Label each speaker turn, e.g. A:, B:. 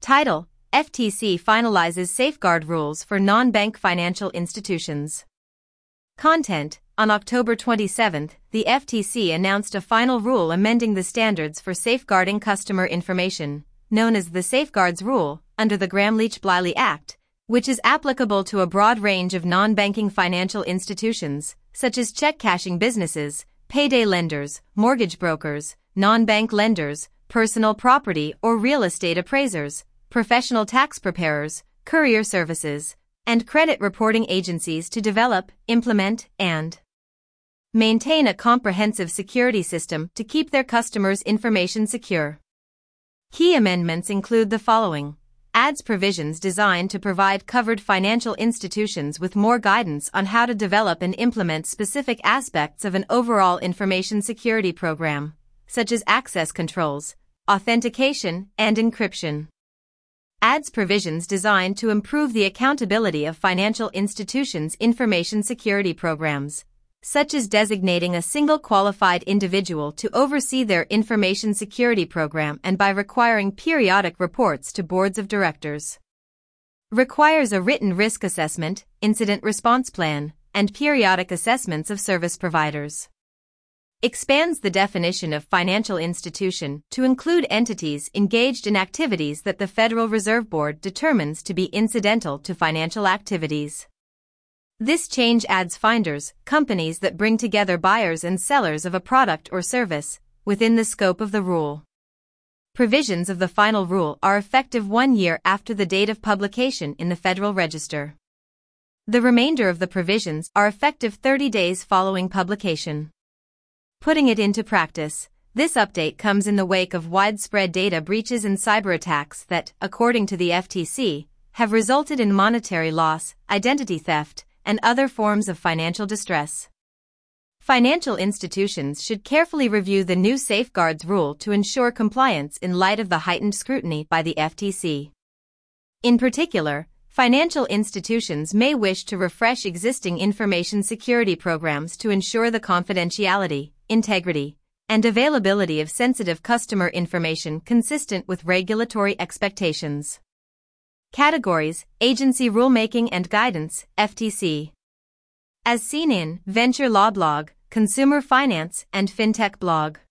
A: Title: FTC finalizes safeguard rules for non-bank financial institutions. Content: On October 27, the FTC announced a final rule amending the standards for safeguarding customer information, known as the Safeguards Rule, under the Gramm-Leach-Bliley Act, which is applicable to a broad range of non-banking financial institutions, such as check-cashing businesses, payday lenders, mortgage brokers, non-bank lenders, personal property or real estate appraisers, professional tax preparers, courier services, and credit reporting agencies to develop, implement, and maintain a comprehensive security system to keep their customers' information secure. Key amendments include the following: adds provisions designed to provide covered financial institutions with more guidance on how to develop and implement specific aspects of an overall information security program, such as access controls, authentication, and encryption. Adds provisions designed to improve the accountability of financial institutions' information security programs, such as designating a single qualified individual to oversee their information security program and by requiring periodic reports to boards of directors. Requires a written risk assessment, incident response plan, and periodic assessments of service providers. Expands the definition of financial institution to include entities engaged in activities that the Federal Reserve Board determines to be incidental to financial activities. This change adds finders, companies that bring together buyers and sellers of a product or service, within the scope of the rule. Provisions of the final rule are effective 1 year after the date of publication in the Federal Register. The remainder of the provisions are effective 30 days following publication. Putting it into practice, this update comes in the wake of widespread data breaches and cyberattacks that, according to the FTC, have resulted in monetary loss, identity theft, and other forms of financial distress. Financial institutions should carefully review the new Safeguards Rule to ensure compliance in light of the heightened scrutiny by the FTC. In particular, financial institutions may wish to refresh existing information security programs to ensure the confidentiality, integrity, and availability of sensitive customer information consistent with regulatory expectations. Categories: Agency Rulemaking and Guidance, FTC. As seen in Venture Law Blog, Consumer Finance, and FinTech Blog.